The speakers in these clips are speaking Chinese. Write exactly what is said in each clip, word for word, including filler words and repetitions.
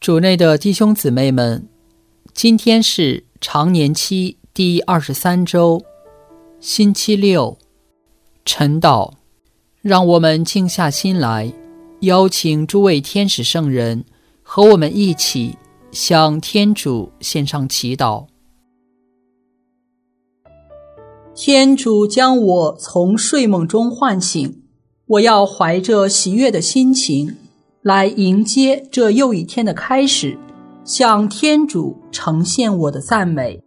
主内的弟兄姊妹们，今天是常年期第二十三周，星期六，晨祷。让我们静下心来，邀请诸位天使圣人和我们一起向天主献上祈祷。 天主将我从睡梦中唤醒，我要怀着喜悦的心情来迎接这又一天的开始，向天主呈现我的赞美。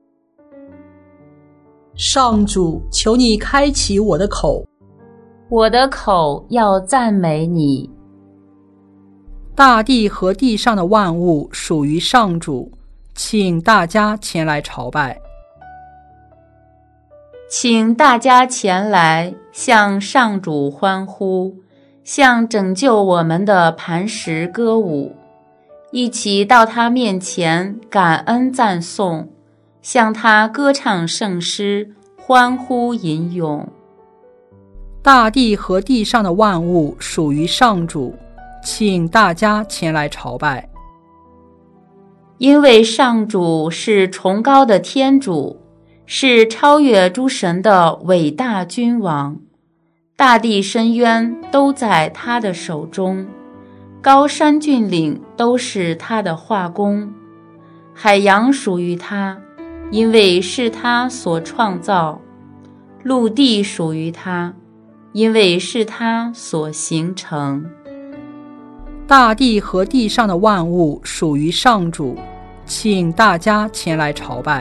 上主，求你开启我的口， 我的口要赞美你。 大地和地上的万物属于上主，请大家前来朝拜。 请大家前来向上主欢呼，向拯救我们的磐石歌舞，一起到他面前感恩赞颂，向他歌唱圣诗，欢呼吟咏。 大地和地上的万物属于上主，请大家前来朝拜。 因为上主是崇高的天主，是超越诸神的伟大君王，大地深渊都在他的手中，高山峻岭都是他的画工，海洋属于他，因为是他所创造，陆地属于他，因为是他所形成。 大地和地上的万物属于上主，请大家前来朝拜。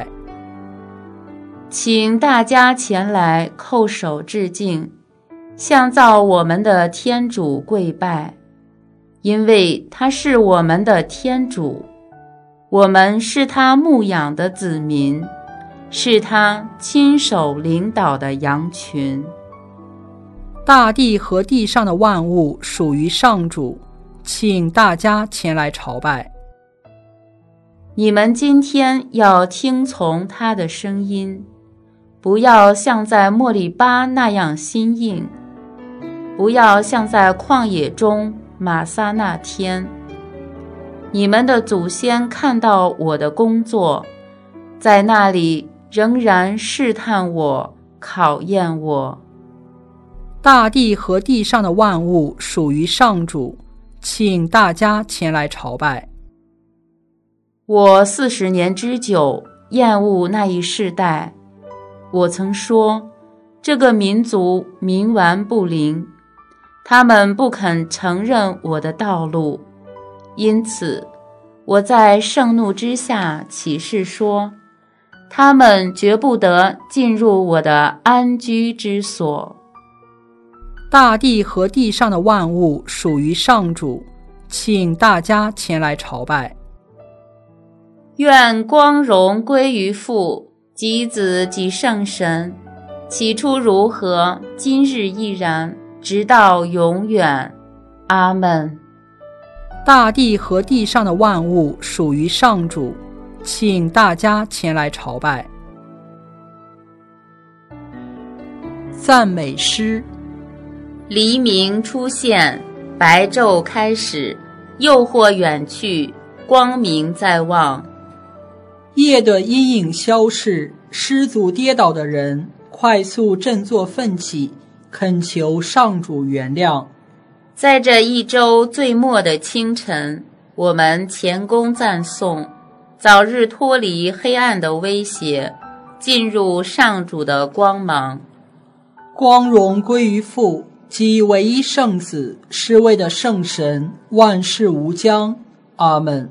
请大家前来叩首致敬，向造我们的天主跪拜，因为他是我们的天主，我们是他牧养的子民，是他亲手领导的羊群。 大地和地上的万物属于上主，请大家前来朝拜。 你们今天要听从他的声音，不要像在莫利巴那样心硬，不要像在旷野中玛撒那天。你们的祖先看到我的工作，在那里仍然试探我，考验我。 大地和地上的万物属于上主，请大家前来朝拜。 我四十年之久，厌恶那一世代。我曾说，这个民族冥顽不灵，他们不肯承认我的道路，因此我在盛怒之下起誓说，他们绝不得进入我的安居之所。 大地和地上的万物属于上主，请大家前来朝拜。 愿光荣归于父及子及圣神，起初如何，今日亦然，直到永远。阿们。 大地和地上的万物属于上主，请大家前来朝拜。赞美诗。 黎明出现，白昼开始，诱惑远去，光明在望。 夜的阴影消逝，失足跌倒的人快速振作奋起，恳求上主原谅。 在这一周最末的清晨，我们前功赞颂，早日脱离黑暗的威胁，进入上主的光芒。 光荣归于父及唯一圣子，是为的圣神，万事无疆。阿们。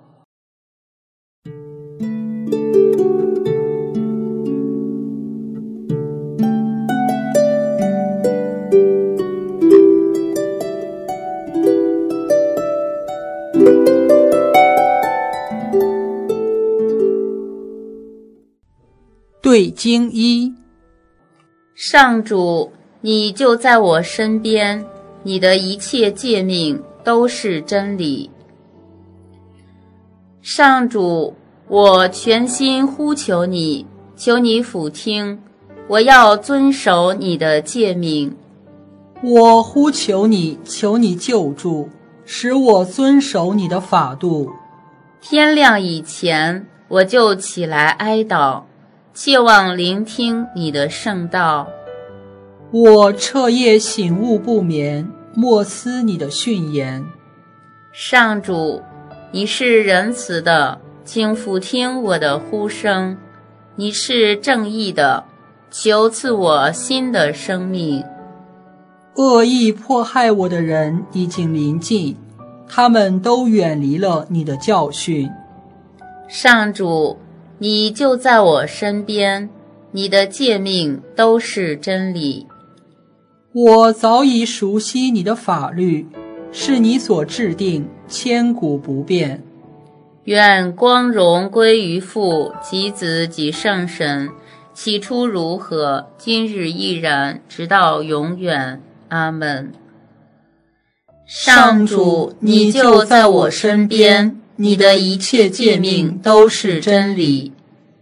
对经一。 上主，你就在我身边，你的一切诫命都是真理。上主，我全心呼求你，求你俯听，我要遵守你的诫命。 我呼求你，求你救助，使我遵守你的法度。 天亮以前，我就起来哀悼，切望聆听你的圣道。 我彻夜醒悟不眠，默思你的训言。 上主，你是仁慈的，请俯听我的呼声；你是正义的，求赐我新的生命。 恶意迫害我的人已经临近，他们都远离了你的教训。 上主，你就在我身边，你的诫命都是真理。 我早已熟悉你的法律，是你所制定，千古不变。 愿光荣归于父及子及圣神，起初如何，今日亦然，直到永远。阿们。上主，你就在我身边，你的一切诫命都是真理。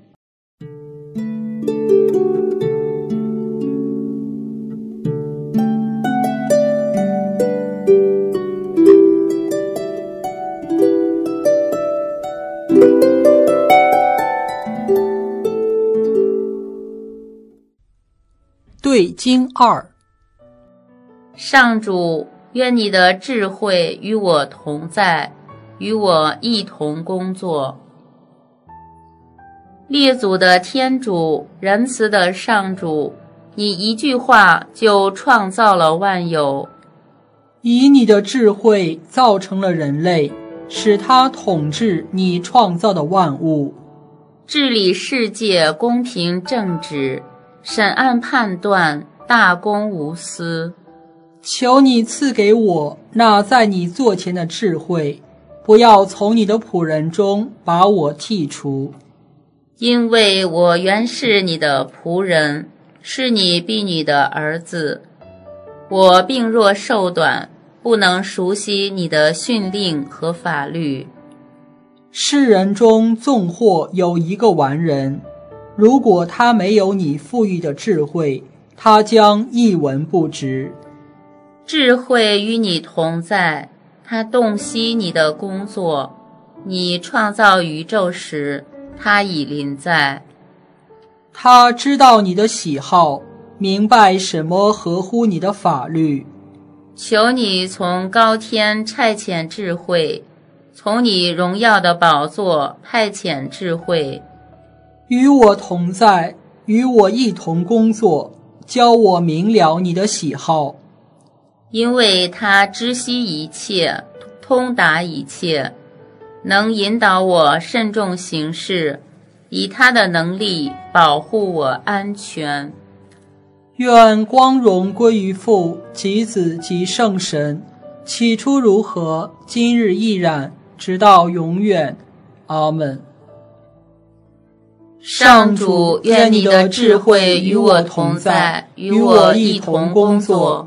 对经二。 上主，愿你的智慧与我同在，与我一同工作。列祖的天主，仁慈的上主，你一句话就创造了万有， 以你的智慧造成了人类，使他统治你创造的万物， 治理世界公平正直，审案判断大公无私。 求你赐给我那在你座前的智慧，不要从你的仆人中把我剔除。 因为我原是你的仆人，是你婢女的儿子。我病弱寿短，不能熟悉你的训令和法律。 世人中纵或有一个完人，如果他没有你赋予的智慧，他将一文不值。 智慧与你同在，他洞悉你的工作。你创造宇宙时，他已临在。 他知道你的喜好，明白什么合乎你的法律。 求你从高天差遣智慧，从你荣耀的宝座派遣智慧。 与我同在，与我一同工作，教我明了你的喜好。 因为他知悉一切，通达一切，能引导我慎重行事，以他的能力保护我安全。 愿光荣归于父及子及圣神，起初如何，今日亦然，直到永远。阿们。 上主，愿你的智慧与我同在，与我一同工作。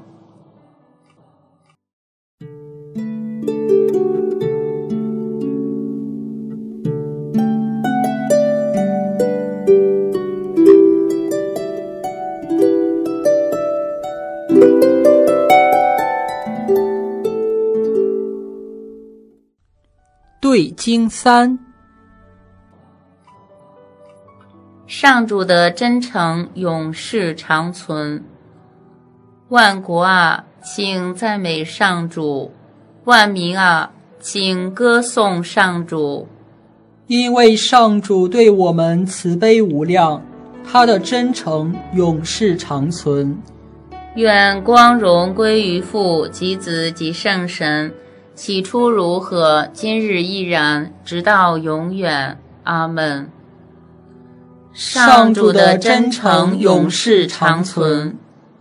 对经三。 上主的真诚永世长存。万国啊，请赞美上主；万民啊，请歌颂上主。 因为上主对我们慈悲无量，他的真诚永世长存。 愿光荣归于父及子及圣神，起初如何，今日亦然，直到永远。阿们。上主的真诚永世长存。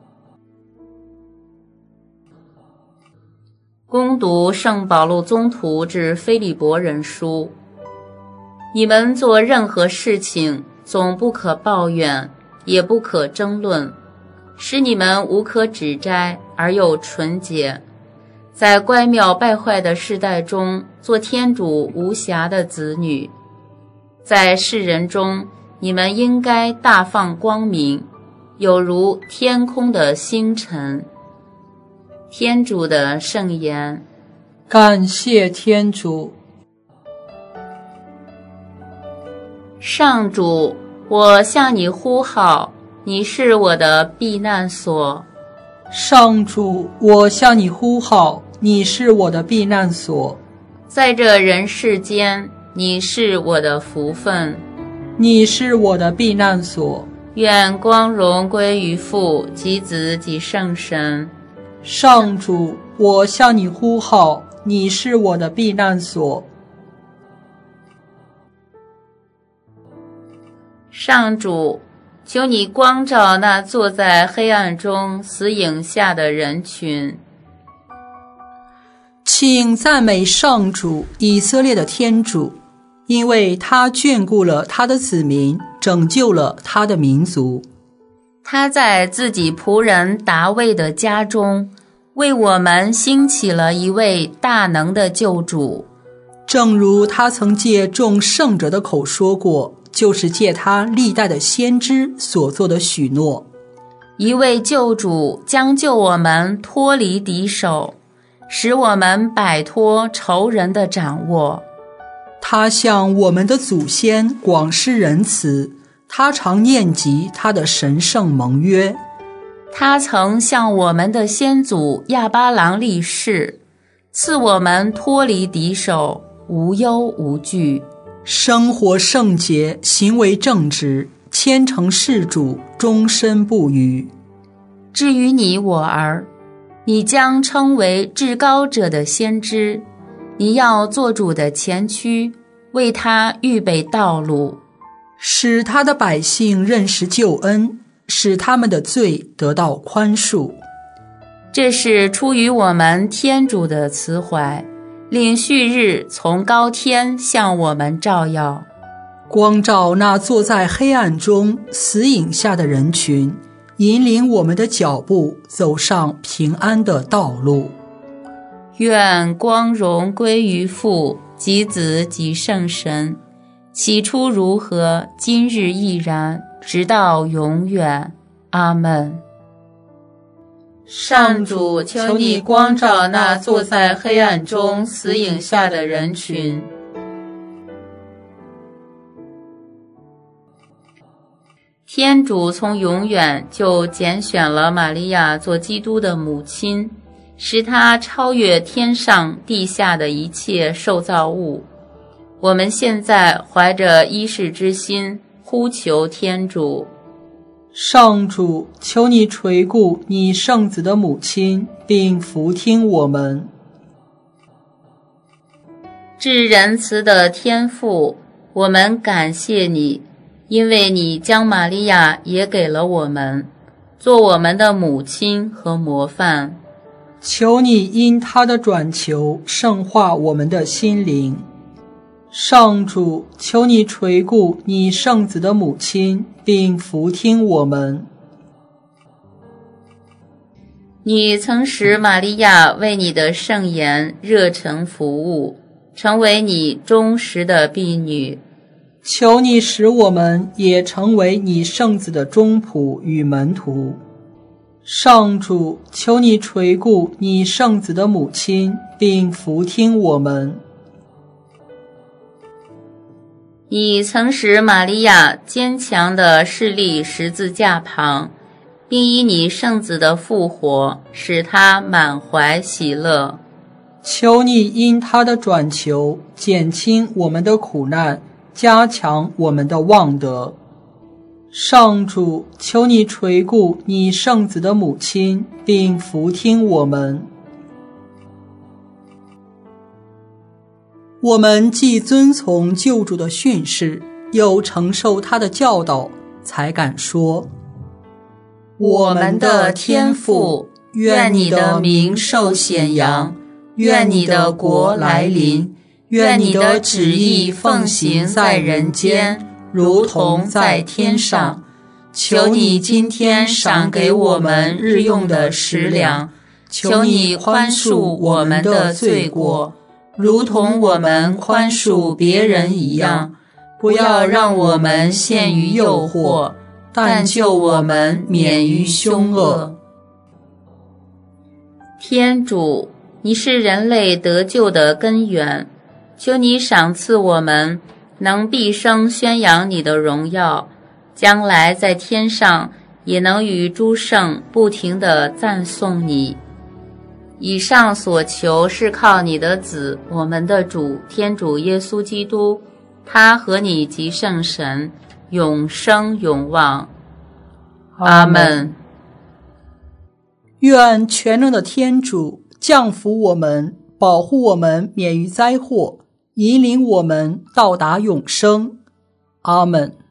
恭读圣保禄宗徒致腓利伯人书。你们做任何事情，总不可抱怨，也不可争论，使你们无可指摘，而又纯洁，在乖谬败坏的世代中，做天主无瑕的子女。在世人中，你们应该大放光明，有如天空的星辰。天主的圣言。 感谢天主。 上主，我向你呼号，你是我的避难所。 上主，我向你呼号，你是我的避难所。 在这人世间，你是我的福分， 你是我的避难所。 愿光荣归于父及子及圣神。 上主，我向你呼号，你是我的避难所。 上主，求你光照那坐在黑暗中死影下的人群。 请赞美上主，以色列的天主，因为他眷顾了他的子民，拯救了他的民族。 他在自己仆人达味的家中，为我们兴起了一位大能的救主。 正如他曾借众圣者的口说过，就是借他历代的先知所做的许诺。 一位救主将救我们脱离敌手，使我们摆脱仇人的掌握。 他向我们的祖先广施仁慈，他常念及他的神圣盟约。 他曾向我们的先祖亚巴郎立誓，赐我们脱离敌手，无忧无惧， 生活圣洁，行为正直，虔诚事主，终身不渝。 至于你我儿，你将称为至高者的先知，你要做主的前驱，为他预备道路， 使他的百姓认识救恩，使他们的罪得到宽恕。 这是出于我们天主的慈怀，令旭日从高天向我们照耀， 光照那坐在黑暗中死影下的人群，引领我们的脚步走上平安的道路。 愿光荣归于父及子及圣神，起初如何，今日亦然，直到永远。阿们。上主，求你光照那坐在黑暗中死影下的人群。天主从永远就拣选了玛利亚做基督的母亲，使她超越天上地下的一切受造物。我们现在怀着依世之心，呼求天主。 上主，求你垂顾你圣子的母亲，并俯听我们。 至仁慈的天父，我们感谢你，因为你将玛利亚也给了我们，做我们的母亲和模范。 求你因她的转求圣化我们的心灵。上主，求你垂顾你圣子的母亲，并俯听我们。 你曾使玛利亚为你的圣言热诚服务，成为你忠实的婢女。 求你使我们也成为你圣子的忠仆与门徒。上主，求你垂顾你圣子的母亲，并俯听我们。 你曾使玛利亚坚强地侍立十字架旁，并以你圣子的复活使她满怀喜乐。 求你因她的转求减轻我们的苦难，加强我们的望德。上主，求你垂顾你圣子的母亲，并俯听我们。我们既遵从救主的训示，又承受他的教导，才敢说： 我们的天父，愿你的名受显扬，愿你的国来临，愿你的旨意奉行在人间，如同在天上。求你今天赏给我们日用的食粮，求你宽恕我们的罪过，如同我们宽恕别人一样，不要让我们陷于诱惑，但救我们免于凶恶。天主，你是人类得救的根源，求你赏赐我们能毕生宣扬你的荣耀，将来在天上也能与诸圣不停地赞颂你。以上所求是靠你的子，我们的主天主耶稣基督，他和你及圣神永生永望。阿们。 愿全能的天主降福我们，保护我们免于灾祸，引领我们到达永生。阿们。